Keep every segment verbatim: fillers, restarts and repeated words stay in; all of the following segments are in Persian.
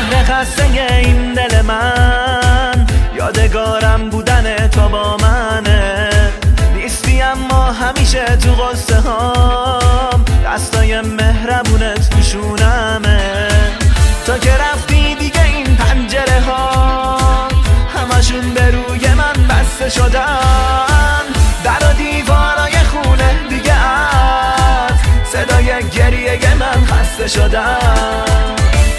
زهر خسته این دل من، یادگارم بودن تو با منه. نیستی اما همیشه تو قصه هام، دستای مهربونت تو شونمه. تا که رفتی دیگه این پنجره ها همشون به روی من بسته شدن. در و دیوارای خونه دیگه از صدای گریه من خسته شدن.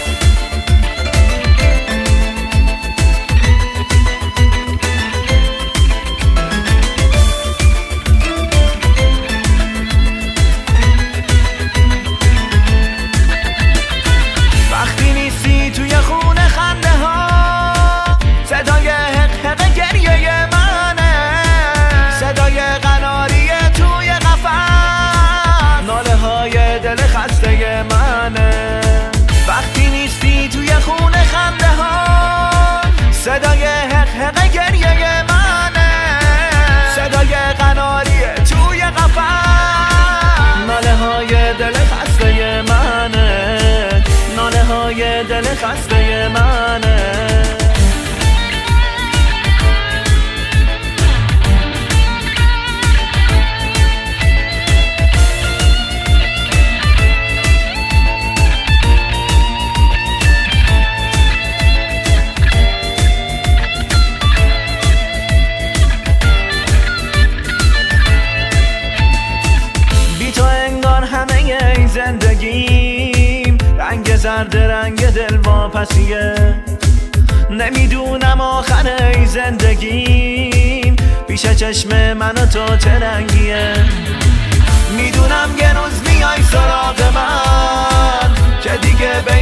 وقتی نیستی توی خونه خنده ها صدای حق حق گریه منه. صدای قناری توی قفس ناله های دل خسته منه. وقتی نیستی توی خونه خنده ها صدای حق حق گریه منه. صدای قناری توی قفس ناله های دل خسته منه. ناله های دل خسته منه. بی تو انگار همه ای زندگیم رنگ زرد رنگ دل واپسیه. نمیدونم آخر ای زندگیم پیش چشم من و تو چه رنگیه. میدونم یه روز میای سراغ من که دیگه به